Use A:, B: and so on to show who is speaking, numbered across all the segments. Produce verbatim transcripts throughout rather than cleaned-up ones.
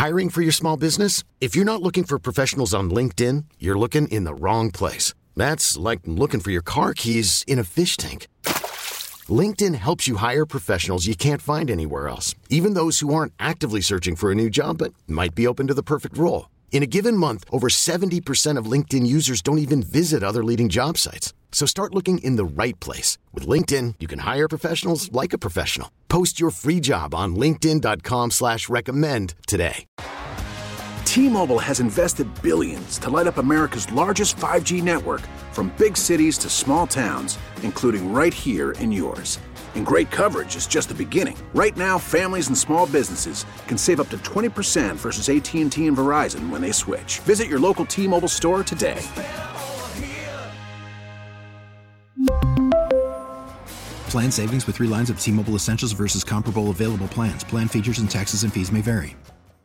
A: Hiring for your small business? If you're not looking for professionals on LinkedIn, you're looking in the wrong place. That's like looking for your car keys in a fish tank. LinkedIn helps you hire professionals you can't find anywhere else, even those who aren't actively searching for a new job but might be open to the perfect role. In a given month, over seventy percent of LinkedIn users don't even visit other leading job sites. So start looking in the right place. With LinkedIn, you can hire professionals like a professional. Post your free job on linkedin dot com slash recommend today.
B: T-Mobile has invested billions to light up America's largest five G network, from big cities to small towns, including right here in yours. And great coverage is just the beginning. Right now, families and small businesses can save up to twenty percent versus A T and T and Verizon when they switch. Visit your local T-Mobile store today.
C: Plan savings with three lines of T-Mobile Essentials versus comparable available plans. Plan features and taxes and fees may vary.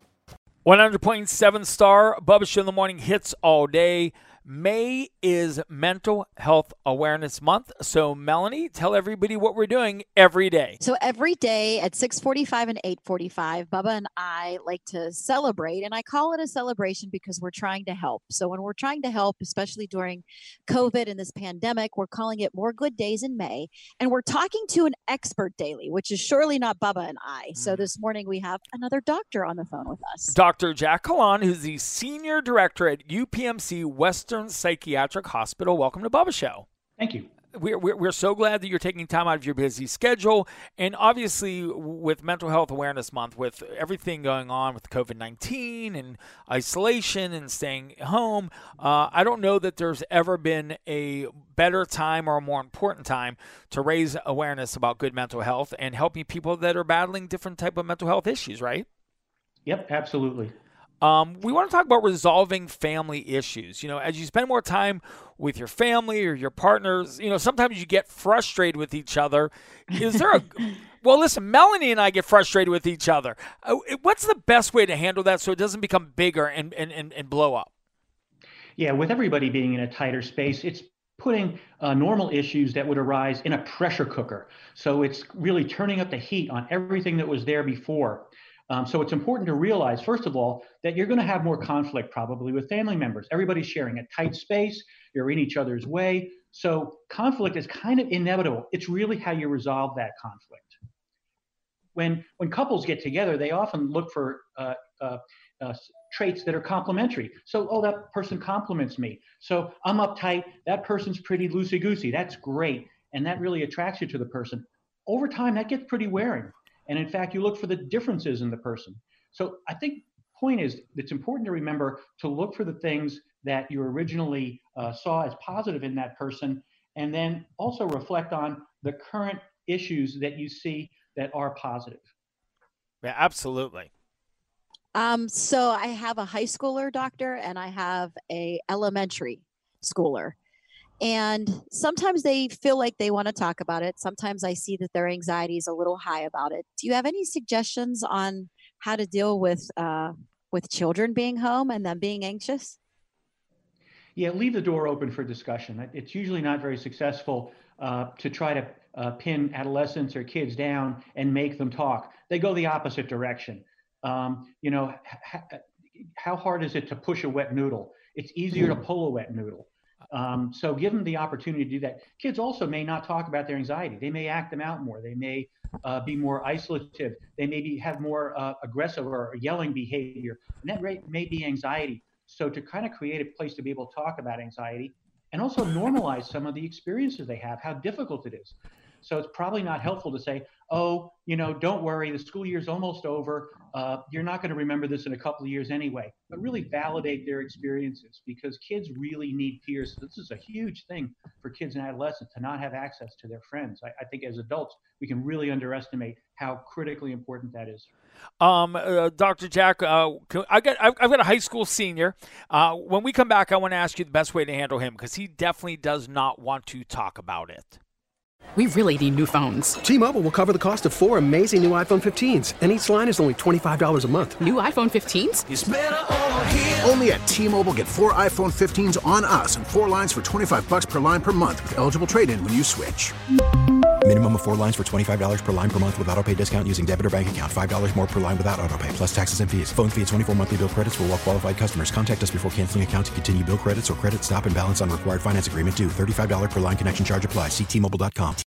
D: one hundred point seven Star, Bubba Show in the Morning hits all day. May is Mental Health Awareness Month. So, Melanie, tell everybody what we're doing every day.
E: So every day at six forty-five and eight forty-five, Bubba and I like to celebrate. And I call it a celebration because we're trying to help. So when we're trying to help, especially during COVID and this pandemic, we're calling it More Good Days in May. And we're talking to an expert daily, which is surely not Bubba and I. So this morning we have another doctor on the phone with us.
D: Doctor Jack Kalan, who's the Senior Director at U P M C Western Psychiatric Hospital. Welcome to Bubba Show.
F: Thank you.
D: We're, we're, we're so glad that you're taking time out of your busy schedule. And obviously, with Mental Health Awareness Month, with everything going on with COVID nineteen and isolation and staying home, uh, I don't know that there's ever been a better time or a more important time to raise awareness about good mental health and helping people that are battling different type of mental health issues, right?
F: Yep, absolutely.
D: Um, we want to talk about resolving family issues. You know, as you spend more time with your family or your partners, you know, sometimes you get frustrated with each other. Is there a, well, listen, Melanie and I get frustrated with each other. Uh, what's the best way to handle that so it doesn't become bigger and, and, and, and blow up?
F: Yeah, with everybody being in a tighter space, it's putting uh, normal issues that would arise in a pressure cooker. So it's really turning up the heat on everything that was there before. Um, so it's important to realize, first of all, that you're going to have more conflict probably with family members. Everybody's sharing a tight space. You're in each other's way. So conflict is kind of inevitable. It's really how you resolve that conflict. When when couples get together, they often look for uh, uh, uh, traits that are complementary. So, oh, that person compliments me. So I'm uptight. That person's pretty loosey-goosey. That's great. And that really attracts you to the person. Over time, that gets pretty wearing. And in fact, you look for the differences in the person. So I think the point is it's important to remember to look for the things that you originally uh, saw as positive in that person, and then also reflect on the current issues that you see that are positive.
D: Yeah, absolutely.
E: Um, so I have a high schooler doctor and I have a elementary schooler. And sometimes they feel like they want to talk about it. Sometimes I see that their anxiety is a little high about it. Do you have any suggestions on how to deal with uh, with children being home and them being anxious?
F: Yeah, leave the door open for discussion. It's usually not very successful uh, to try to uh, pin adolescents or kids down and make them talk. They go the opposite direction. Um, you know, h- how hard is it to push a wet noodle? It's easier to pull a wet noodle. Um, so give them the opportunity to do that. Kids also may not talk about their anxiety. They may act them out more. They may uh, be more isolative. They may be, have more uh, aggressive or yelling behavior. And that may, may be anxiety. So to kind of create a place to be able to talk about anxiety and also normalize some of the experiences they have, how difficult it is. So it's probably not helpful to say, oh, you know, don't worry, the school year's almost over. Uh, you're not going to remember this in a couple of years anyway. But really validate their experiences, because kids really need peers. This is a huge thing for kids and adolescents to not have access to their friends. I, I think as adults, we can really underestimate how critically important that is.
D: Um, uh, Doctor Jack, uh, I got, I've got a high school senior. Uh, when we come back, I want to ask you the best way to handle him, because he definitely does not want to talk about it.
G: We really need new phones.
H: T-Mobile will cover the cost of four amazing new iPhone fifteens, and each line is only twenty-five dollars a month.
G: New iPhone fifteens?
B: It's better over here. Only at T-Mobile, get four iPhone fifteens on us and four lines for twenty-five bucks per line per month with eligible trade-in when you switch.
C: Minimum of four lines for twenty-five dollars per line per month with autopay discount using debit or bank account. five dollars more per line without autopay, plus taxes and fees. Phone fee at twenty-four monthly bill credits for well-qualified customers. Contact us before canceling account to continue bill credits or credit stop and balance on required finance agreement due. thirty-five dollars per line connection charge applies. See T Mobile dot com.